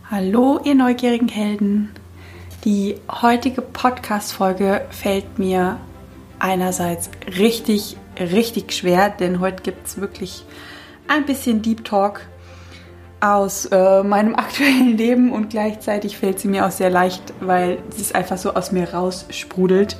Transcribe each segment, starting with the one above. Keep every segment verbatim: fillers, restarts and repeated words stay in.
Hallo, ihr neugierigen Helden. Die heutige Podcast-Folge fällt mir einerseits richtig, richtig schwer, denn heute gibt es wirklich ein bisschen Deep Talk aus äh, meinem aktuellen Leben und gleichzeitig fällt sie mir auch sehr leicht, weil sie es einfach so aus mir raussprudelt.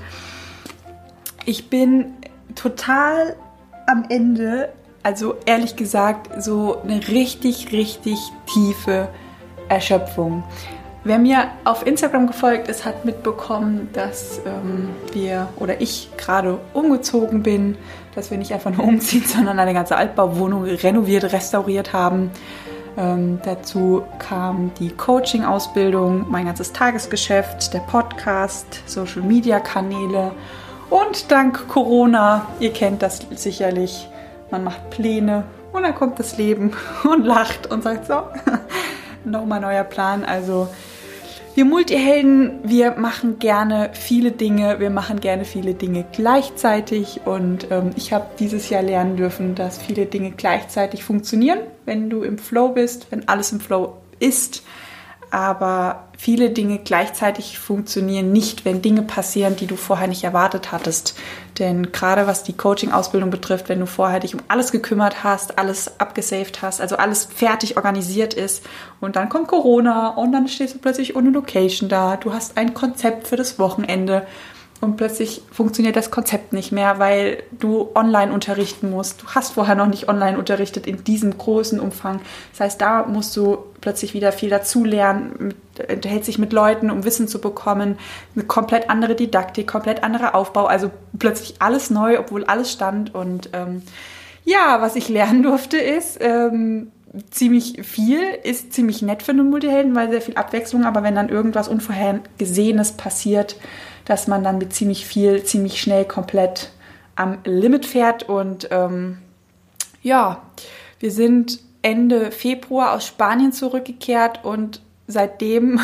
Ich bin total am Ende, also ehrlich gesagt, so eine richtig, richtig tiefe Erschöpfung. Wer mir auf Instagram gefolgt ist, hat mitbekommen, dass ähm, wir oder ich gerade umgezogen bin, dass wir nicht einfach nur umziehen, sondern eine ganze Altbauwohnung renoviert, restauriert haben. Ähm, dazu kam die Coaching-Ausbildung, mein ganzes Tagesgeschäft, der Podcast, Social-Media-Kanäle und dank Corona, ihr kennt das sicherlich, man macht Pläne und dann kommt das Leben und lacht und sagt so, nochmal neuer Plan. Also wir Multihelden, wir machen gerne viele Dinge, wir machen gerne viele Dinge gleichzeitig und ähm, ich habe dieses Jahr lernen dürfen, dass viele Dinge gleichzeitig funktionieren, wenn du im Flow bist, wenn alles im Flow ist, aber viele Dinge gleichzeitig funktionieren nicht, wenn Dinge passieren, die du vorher nicht erwartet hattest. Denn gerade was die Coaching-Ausbildung betrifft, wenn du vorher dich um alles gekümmert hast, alles abgesaved hast, also alles fertig organisiert ist und dann kommt Corona und dann stehst du plötzlich ohne Location da, du hast ein Konzept für das Wochenende und plötzlich funktioniert das Konzept nicht mehr, weil du online unterrichten musst. Du hast vorher noch nicht online unterrichtet in diesem großen Umfang. Das heißt, da musst du plötzlich wieder viel dazulernen, unterhältst dich mit Leuten, um Wissen zu bekommen. Eine komplett andere Didaktik, komplett anderer Aufbau. Also plötzlich alles neu, obwohl alles stand. Und ähm, ja, was ich lernen durfte, ist ähm, ziemlich viel, ist ziemlich nett für einen Multihelden, weil sehr viel Abwechslung. Aber wenn dann irgendwas Unvorhergesehenes passiert, dass man dann mit ziemlich viel, ziemlich schnell komplett am Limit fährt. Und ähm, ja, wir sind Ende Februar aus Spanien zurückgekehrt und seitdem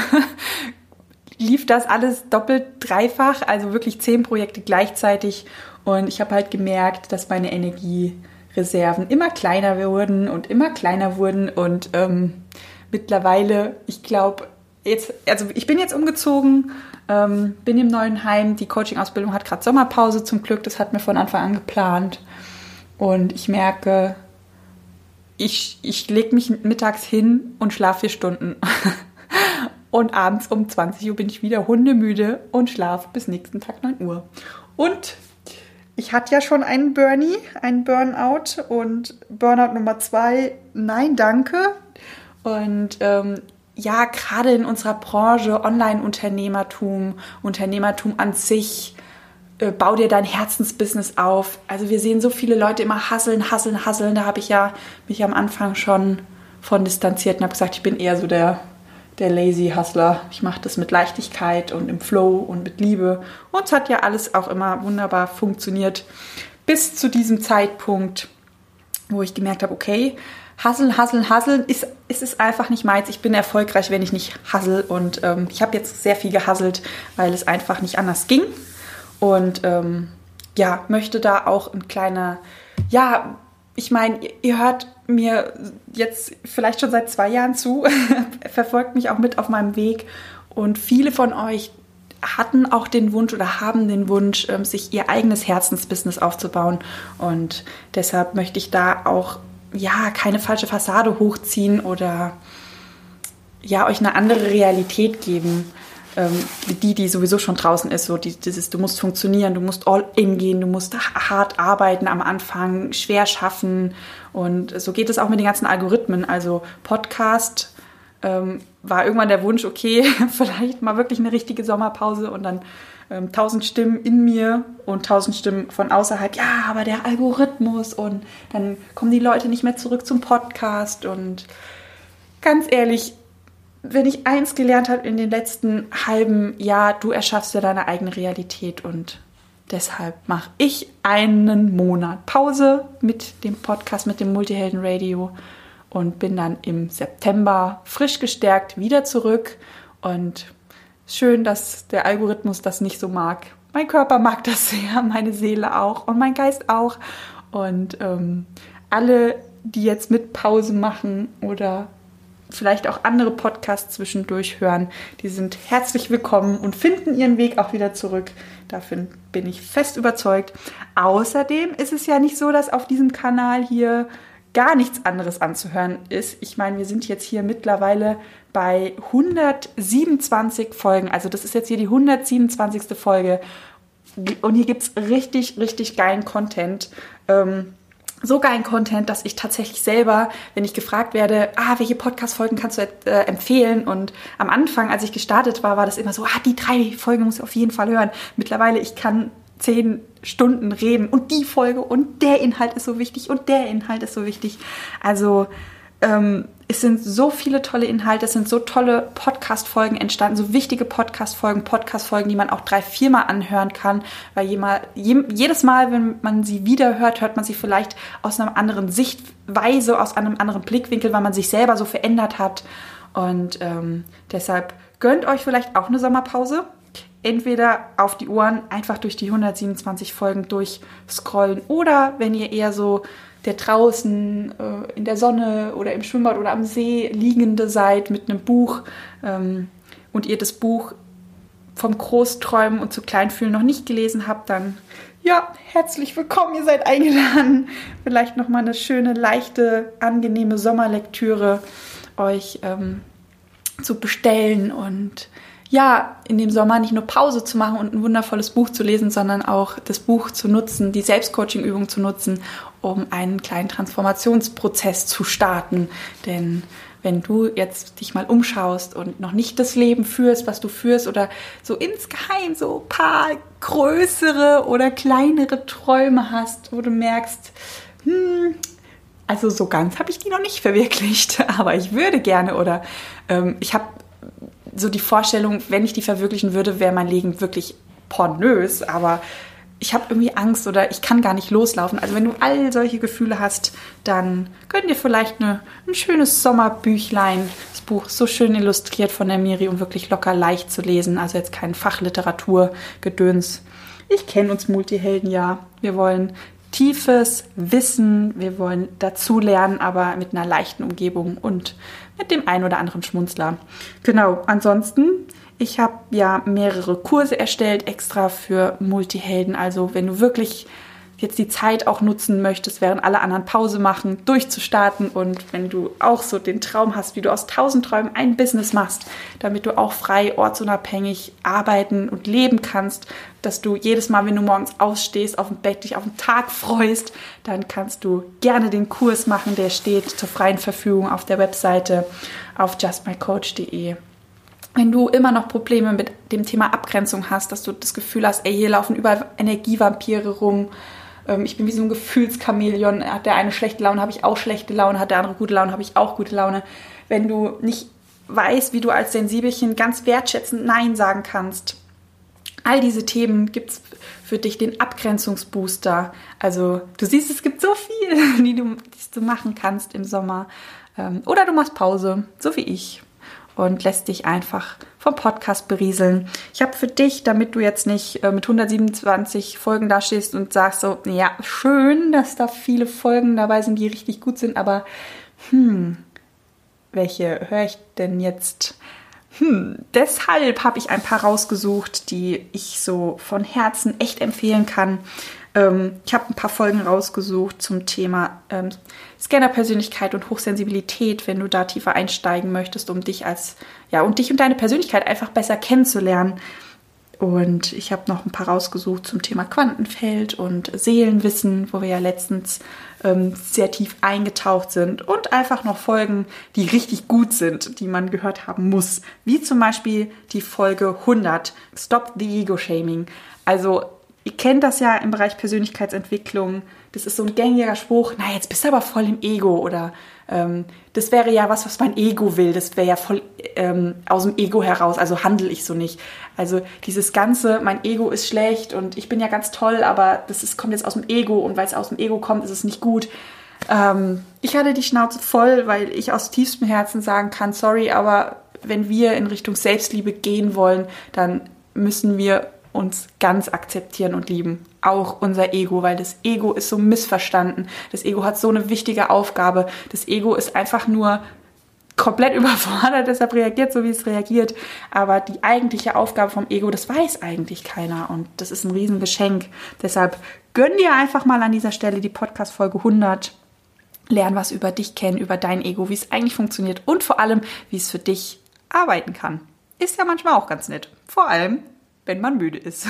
lief das alles doppelt, dreifach, also wirklich zehn Projekte gleichzeitig. Und ich habe halt gemerkt, dass meine Energiereserven immer kleiner wurden und immer kleiner wurden. Und ähm, mittlerweile, ich glaube, jetzt, also ich bin jetzt umgezogen, ähm, bin im neuen Heim. Die Coaching-Ausbildung hat gerade Sommerpause zum Glück, das hat mir von Anfang an geplant. Und ich merke, ich, ich lege mich mittags hin und schlafe vier Stunden. Und abends um zwanzig Uhr bin ich wieder hundemüde und schlafe bis nächsten Tag neun Uhr. Und ich hatte ja schon einen Burnie, einen Burnout und Burnout Nummer zwei, nein, danke. Und ähm, ja, gerade in unserer Branche, Online-Unternehmertum, Unternehmertum an sich, äh, bau dir dein Herzensbusiness auf. Also wir sehen so viele Leute immer hasseln, hasseln, hasseln. Da habe ich ja mich am Anfang schon von distanziert und habe gesagt, ich bin eher so der, der lazy Hustler. Ich mache das mit Leichtigkeit und im Flow und mit Liebe. Und es hat ja alles auch immer wunderbar funktioniert. Bis zu diesem Zeitpunkt, wo ich gemerkt habe, okay, Hasseln, hasseln, hasseln, ist, ist es einfach nicht meins. Ich bin erfolgreich, wenn ich nicht hassel. Und ähm, ich habe jetzt sehr viel gehasselt, weil es einfach nicht anders ging. Und ähm, ja, möchte da auch ein kleiner, ja, ich meine, ihr, ihr hört mir jetzt vielleicht schon seit zwei Jahren zu, verfolgt mich auch mit auf meinem Weg. Und viele von euch hatten auch den Wunsch oder haben den Wunsch, ähm, sich ihr eigenes Herzensbusiness aufzubauen. Und deshalb möchte ich da auch ja, keine falsche Fassade hochziehen oder ja, euch eine andere Realität geben, ähm, die, die sowieso schon draußen ist. So dieses, du musst funktionieren, du musst all in gehen, du musst hart arbeiten am Anfang, schwer schaffen. Und so geht es auch mit den ganzen Algorithmen. Also Podcast ähm, war irgendwann der Wunsch, okay, vielleicht mal wirklich eine richtige Sommerpause und dann ähm, tausend Stimmen in mir und tausend Stimmen von außerhalb. Ja, aber der Algorithmus und dann kommen die Leute nicht mehr zurück zum Podcast. Und ganz ehrlich, wenn ich eins gelernt habe in den letzten halben Jahr, du erschaffst ja deine eigene Realität und deshalb mache ich einen Monat Pause mit dem Podcast, mit dem Multihelden Radio und bin dann im September frisch gestärkt wieder zurück. Und schön, dass der Algorithmus das nicht so mag. Mein Körper mag das sehr, meine Seele auch und mein Geist auch. Und ähm, alle, die jetzt mit Pause machen oder vielleicht auch andere Podcasts zwischendurch hören, die sind herzlich willkommen und finden ihren Weg auch wieder zurück. Davon bin ich fest überzeugt. Außerdem ist es ja nicht so, dass auf diesem Kanal hier gar nichts anderes anzuhören ist. Ich meine, wir sind jetzt hier mittlerweile bei hundertsiebenundzwanzig Folgen. Also das ist jetzt hier die hundertsiebenundzwanzigste Folge. Und hier gibt es richtig, richtig geilen Content. Ähm, so geilen Content, dass ich tatsächlich selber, wenn ich gefragt werde, ah, welche Podcast-Folgen kannst du äh, empfehlen? Und am Anfang, als ich gestartet war, war das immer so, ah, die drei Folgen muss ich auf jeden Fall hören. Mittlerweile, ich kann zehn Stunden reden und die Folge und der Inhalt ist so wichtig und der Inhalt ist so wichtig. Also ähm, es sind so viele tolle Inhalte, es sind so tolle Podcast-Folgen entstanden, so wichtige Podcast-Folgen, Podcast-Folgen, die man auch drei, viermal anhören kann, weil jemal, je, jedes Mal, wenn man sie wieder hört, hört man sie vielleicht aus einer anderen Sichtweise, aus einem anderen Blickwinkel, weil man sich selber so verändert hat. Und ähm, deshalb gönnt euch vielleicht auch eine Sommerpause. Entweder auf die Ohren einfach durch die hundertsiebenundzwanzig Folgen durchscrollen oder wenn ihr eher so der draußen äh, in der Sonne oder im Schwimmbad oder am See liegende seid mit einem Buch ähm, und ihr das Buch vom Großträumen und zu Kleinfühlen noch nicht gelesen habt, dann ja, herzlich willkommen, ihr seid eingeladen. Vielleicht nochmal eine schöne, leichte, angenehme Sommerlektüre euch ähm, zu bestellen und ja, in dem Sommer nicht nur Pause zu machen und ein wundervolles Buch zu lesen, sondern auch das Buch zu nutzen, die Selbstcoaching-Übung zu nutzen, um einen kleinen Transformationsprozess zu starten. Denn wenn du jetzt dich mal umschaust und noch nicht das Leben führst, was du führst oder so insgeheim so ein paar größere oder kleinere Träume hast, wo du merkst, hm, also so ganz habe ich die noch nicht verwirklicht, aber ich würde gerne oder ähm, ich habe so die Vorstellung, wenn ich die verwirklichen würde, wäre mein Leben wirklich pornös, aber ich habe irgendwie Angst oder ich kann gar nicht loslaufen. Also wenn du all solche Gefühle hast, dann gönn dir vielleicht eine, ein schönes Sommerbüchlein. Das Buch ist so schön illustriert von der Miri und wirklich locker leicht zu lesen. Also jetzt kein Fachliteraturgedöns. Ich kenne uns Multihelden ja. Wir wollen tiefes Wissen, wir wollen dazulernen, aber mit einer leichten Umgebung und mit dem einen oder anderen Schmunzler. Genau, ansonsten, ich habe ja mehrere Kurse erstellt, extra für Multihelden. Also wenn du wirklich jetzt die Zeit auch nutzen möchtest, während alle anderen Pause machen, durchzustarten und wenn du auch so den Traum hast, wie du aus tausend Träumen ein Business machst, damit du auch frei, ortsunabhängig arbeiten und leben kannst, dass du jedes Mal, wenn du morgens aufstehst, auf dem Bett dich auf den Tag freust, dann kannst du gerne den Kurs machen, der steht zur freien Verfügung auf der Webseite auf just my coach punkt de. Wenn du immer noch Probleme mit dem Thema Abgrenzung hast, dass du das Gefühl hast, ey, hier laufen überall Energievampire rum, ich bin wie so ein Gefühlschamäleon, hat der eine schlechte Laune, habe ich auch schlechte Laune, hat der andere gute Laune, habe ich auch gute Laune. Wenn du nicht weißt, wie du als Sensibelchen ganz wertschätzend Nein sagen kannst, all diese Themen gibt es für dich den Abgrenzungsbooster. Also du siehst, es gibt so viel, die du, die du machen kannst im Sommer. Oder du machst Pause, so wie ich, und lässt dich einfach vom Podcast berieseln. Ich habe für dich, damit du jetzt nicht äh, mit hundertsiebenundzwanzig Folgen da stehst und sagst so, ja, schön, dass da viele Folgen dabei sind, die richtig gut sind, aber hm, welche höre ich denn jetzt? Hm, deshalb habe ich ein paar rausgesucht, die ich so von Herzen echt empfehlen kann. Ähm, ich habe ein paar Folgen rausgesucht zum Thema ähm, Scanner-Persönlichkeit und Hochsensibilität, wenn du da tiefer einsteigen möchtest, um dich als, ja, und dich und deine Persönlichkeit einfach besser kennenzulernen. Und ich habe noch ein paar rausgesucht zum Thema Quantenfeld und Seelenwissen, wo wir ja letztens ähm, sehr tief eingetaucht sind. Und einfach noch Folgen, die richtig gut sind, die man gehört haben muss. Wie zum Beispiel die Folge hundert, Stop the Ego Shaming. Also ihr kennt das ja im Bereich Persönlichkeitsentwicklung. Das ist so ein gängiger Spruch, na, jetzt bist du aber voll im Ego. Oder ähm, das wäre ja was, was mein Ego will. Das wäre ja voll ähm, aus dem Ego heraus. Also handle ich so nicht. Also dieses Ganze, mein Ego ist schlecht und ich bin ja ganz toll, aber das ist, kommt jetzt aus dem Ego. Und weil es aus dem Ego kommt, ist es nicht gut. Ähm, ich hatte die Schnauze voll, weil ich aus tiefstem Herzen sagen kann, sorry, aber wenn wir in Richtung Selbstliebe gehen wollen, dann müssen wir uns ganz akzeptieren und lieben. Auch unser Ego, weil das Ego ist so missverstanden. Das Ego hat so eine wichtige Aufgabe. Das Ego ist einfach nur komplett überfordert, deshalb reagiert so, wie es reagiert. Aber die eigentliche Aufgabe vom Ego, das weiß eigentlich keiner und das ist ein Riesengeschenk. Deshalb gönn dir einfach mal an dieser Stelle die Podcast-Folge hundert. Lern was über dich kennen, über dein Ego, wie es eigentlich funktioniert und vor allem, wie es für dich arbeiten kann. Ist ja manchmal auch ganz nett. Vor allem, wenn man müde ist.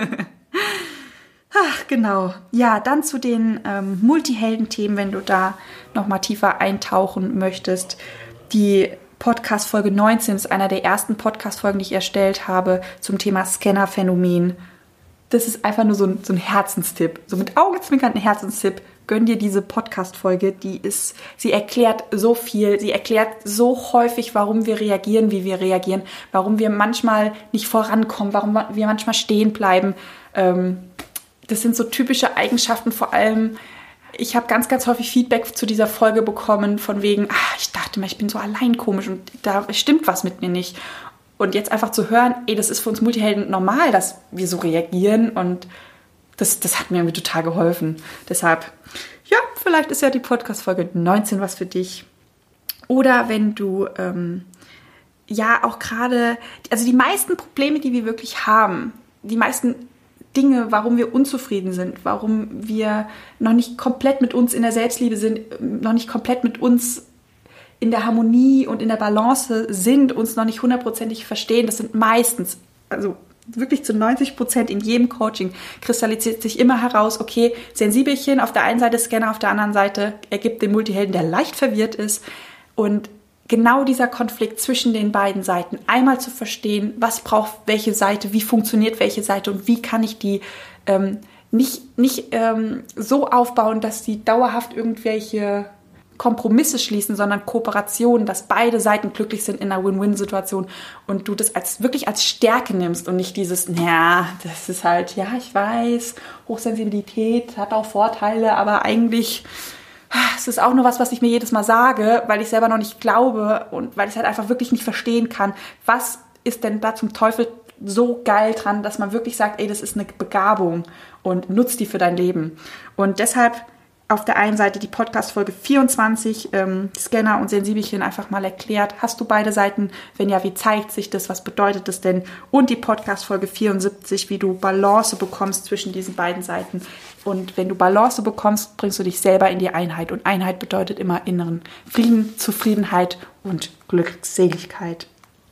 Ach, genau. Ja, dann zu den ähm, Multihelden-Themen, wenn du da nochmal tiefer eintauchen möchtest. Die Podcast-Folge neunzehn ist einer der ersten Podcast-Folgen, die ich erstellt habe zum Thema Scanner-Phänomen. Das ist einfach nur so ein, so ein Herzenstipp. So mit augenzwinkernden Herzenstipp. Gönn dir diese Podcast-Folge. Die ist, sie erklärt so viel. Sie erklärt so häufig, warum wir reagieren, wie wir reagieren. Warum wir manchmal nicht vorankommen. Warum wir manchmal stehen bleiben. Ähm, das sind so typische Eigenschaften, vor allem. Ich habe ganz, ganz häufig Feedback zu dieser Folge bekommen, von wegen, ach, ich dachte mal, ich bin so allein komisch und da stimmt was mit mir nicht. Und jetzt einfach zu hören, ey, das ist für uns Multihelden normal, dass wir so reagieren und das, das hat mir irgendwie total geholfen. Deshalb, ja, vielleicht ist ja die Podcast-Folge neunzehn was für dich. Oder wenn du, ähm, ja, auch gerade, also die meisten Probleme, die wir wirklich haben, die meisten Dinge, warum wir unzufrieden sind, warum wir noch nicht komplett mit uns in der Selbstliebe sind, noch nicht komplett mit uns in der Harmonie und in der Balance sind, uns noch nicht hundertprozentig verstehen. Das sind meistens, also wirklich zu neunzig Prozent in jedem Coaching kristallisiert sich immer heraus, okay, Sensibelchen, auf der einen Seite Scanner, auf der anderen Seite ergibt den Multihelden, der leicht verwirrt ist. Und genau dieser Konflikt zwischen den beiden Seiten, einmal zu verstehen, was braucht welche Seite, wie funktioniert welche Seite und wie kann ich die ähm, nicht, nicht ähm, so aufbauen, dass sie dauerhaft irgendwelche Kompromisse schließen, sondern Kooperationen, dass beide Seiten glücklich sind in einer Win-Win-Situation und du das als wirklich als Stärke nimmst und nicht dieses, ja, das ist halt, ja, ich weiß, Hochsensibilität hat auch Vorteile, aber eigentlich es ist auch nur was, was ich mir jedes Mal sage, weil ich selber noch nicht glaube und weil ich es halt einfach wirklich nicht verstehen kann. Was ist denn da zum Teufel so geil dran, dass man wirklich sagt, ey, das ist eine Begabung und nutzt die für dein Leben. Und deshalb auf der einen Seite die Podcast-Folge vierundzwanzig, ähm, Scanner und Sensibelchen einfach mal erklärt. Hast du beide Seiten? Wenn ja, wie zeigt sich das? Was bedeutet das denn? Und die Podcast-Folge vierundsiebzig, wie du Balance bekommst zwischen diesen beiden Seiten. Und wenn du Balance bekommst, bringst du dich selber in die Einheit. Und Einheit bedeutet immer inneren Frieden, Zufriedenheit und Glückseligkeit.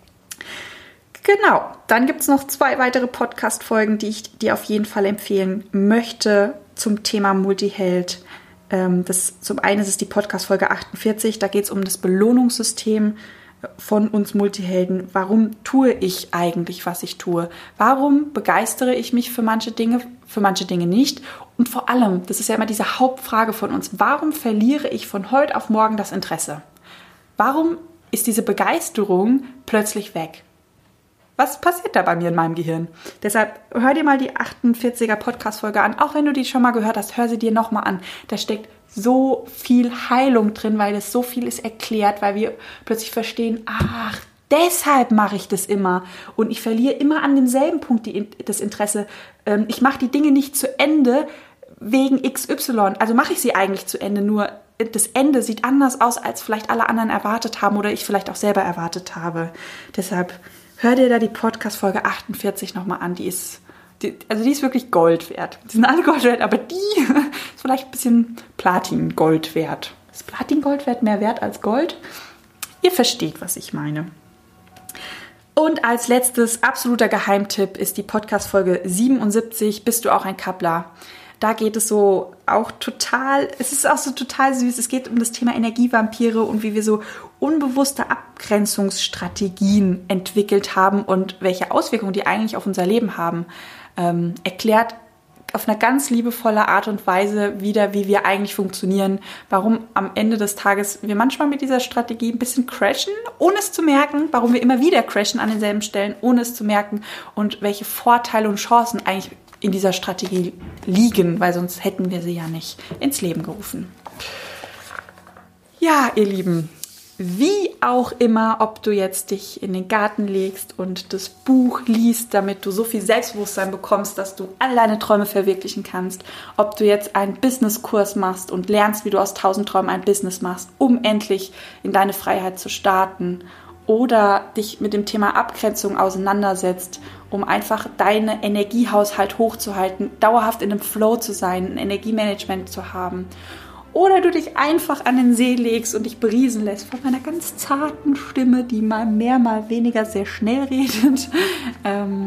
Genau, dann gibt es noch zwei weitere Podcast-Folgen, die ich dir auf jeden Fall empfehlen möchte zum Thema Multiheld. Das, zum einen ist es die Podcast-Folge achtundvierzig, da geht es um das Belohnungssystem von uns Multihelden. Warum tue ich eigentlich, was ich tue? Warum begeistere ich mich für manche Dinge, für manche Dinge nicht? Und vor allem, das ist ja immer diese Hauptfrage von uns, warum verliere ich von heute auf morgen das Interesse? Warum ist diese Begeisterung plötzlich weg? Was passiert da bei mir in meinem Gehirn? Deshalb hör dir mal die achtundvierziger Podcast-Folge an. Auch wenn du die schon mal gehört hast, hör sie dir nochmal an. Da steckt so viel Heilung drin, weil es so viel ist erklärt, weil wir plötzlich verstehen, ach, deshalb mache ich das immer. Und ich verliere immer an demselben Punkt die, das Interesse. Ich mache die Dinge nicht zu Ende wegen X Y. Also mache ich sie eigentlich zu Ende, nur das Ende sieht anders aus, als vielleicht alle anderen erwartet haben oder ich vielleicht auch selber erwartet habe. Deshalb hör dir da die Podcast-Folge achtundvierzig nochmal an. Die ist, die, also die ist wirklich Gold wert. Die sind alle Gold wert, aber die ist vielleicht ein bisschen Platin-Gold wert. Ist Platin-Gold wert mehr wert als Gold? Ihr versteht, was ich meine. Und als letztes absoluter Geheimtipp ist die Podcast-Folge siebenundsiebzig. Bist du auch ein Kappler? Da geht es so auch total, es ist auch so total süß, es geht um das Thema Energievampire und wie wir so unbewusste Abgrenzungsstrategien entwickelt haben und welche Auswirkungen die eigentlich auf unser Leben haben. Ähm, erklärt auf eine ganz liebevolle Art und Weise wieder, wie wir eigentlich funktionieren, warum am Ende des Tages wir manchmal mit dieser Strategie ein bisschen crashen, ohne es zu merken, warum wir immer wieder crashen an denselben Stellen, ohne es zu merken und welche Vorteile und Chancen eigentlich in dieser Strategie liegen, weil sonst hätten wir sie ja nicht ins Leben gerufen. Ja, ihr Lieben, Wie auch immer, ob du jetzt dich in den Garten legst und das Buch liest, damit du so viel Selbstbewusstsein bekommst, dass du all deine Träume verwirklichen kannst, ob du jetzt einen Businesskurs machst und lernst, wie du aus tausend Träumen ein Business machst, um endlich in deine Freiheit zu starten, oder dich mit dem Thema Abgrenzung auseinandersetzt, um einfach deinen Energiehaushalt hochzuhalten, dauerhaft in einem Flow zu sein, ein Energiemanagement zu haben. Oder du dich einfach an den See legst und dich beriesen lässt von meiner ganz zarten Stimme, die mal mehr, mal weniger sehr schnell redet. Ähm,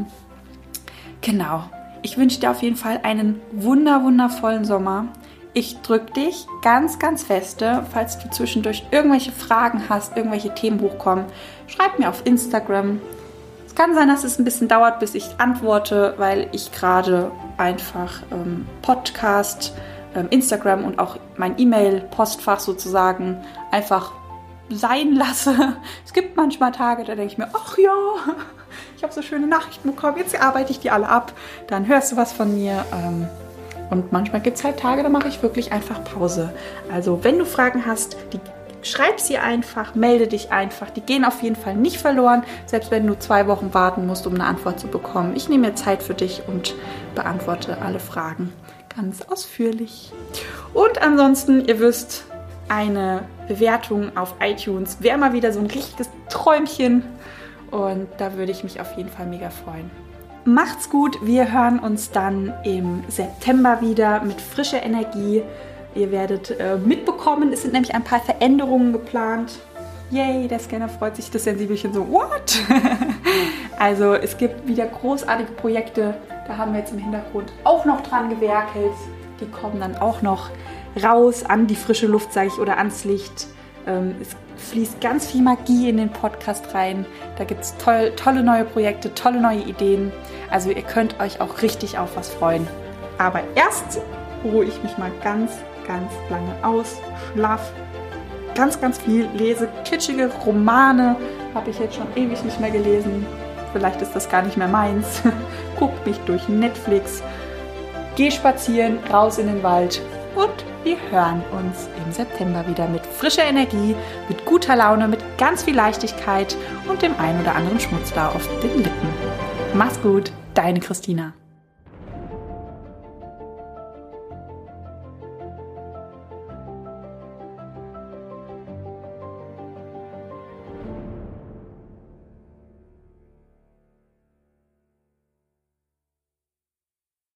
genau. Ich wünsche dir auf jeden Fall einen wunder, wundervollen Sommer. Ich drücke dich ganz, ganz feste. Falls du zwischendurch irgendwelche Fragen hast, irgendwelche Themen hochkommen, schreib mir auf Instagram. Es kann sein, dass es ein bisschen dauert, bis ich antworte, weil ich gerade einfach ähm, Podcast, Instagram und auch mein E-Mail-Postfach sozusagen einfach sein lasse. Es gibt manchmal Tage, da denke ich mir, ach ja, ich habe so schöne Nachrichten bekommen, jetzt arbeite ich die alle ab, dann hörst du was von mir. Und manchmal gibt es halt Tage, da mache ich wirklich einfach Pause. Also wenn du Fragen hast, die schreib sie einfach, melde dich einfach. Die gehen auf jeden Fall nicht verloren, selbst wenn du zwei Wochen warten musst, um eine Antwort zu bekommen. Ich nehme mir Zeit für dich und beantworte alle Fragen ganz ausführlich. Und ansonsten, ihr wisst, eine Bewertung auf iTunes wäre mal wieder so ein richtiges Träumchen. Und da würde ich mich auf jeden Fall mega freuen. Macht's gut, wir hören uns dann im September wieder mit frischer Energie. Ihr werdet äh, mitbekommen, es sind nämlich ein paar Veränderungen geplant. Yay, der Scanner freut sich, das Sensibelchen so, what? Also es gibt wieder großartige Projekte, da haben wir jetzt im Hintergrund auch noch dran gewerkelt. Die kommen dann auch noch raus an die frische Luft, sage ich, oder ans Licht. Ähm, es fließt ganz viel Magie in den Podcast rein. Da gibt es toll, tolle neue Projekte, tolle neue Ideen. Also ihr könnt euch auch richtig auf was freuen. Aber erst ruhe ich mich mal ganz, ganz lange aus, schlaf ganz, ganz viel, lese kitschige Romane, habe ich jetzt schon ewig nicht mehr gelesen. Vielleicht ist das gar nicht mehr meins. Guck mich durch Netflix, geh spazieren, raus in den Wald und wir hören uns im September wieder mit frischer Energie, mit guter Laune, mit ganz viel Leichtigkeit und dem ein oder anderen Schmutzler auf den Lippen. Mach's gut, deine Christina.